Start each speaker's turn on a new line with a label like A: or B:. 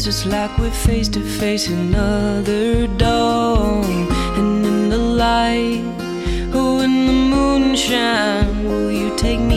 A: It's just like we're face to face another dawn. And in the light, oh, in the moonshine, will you take me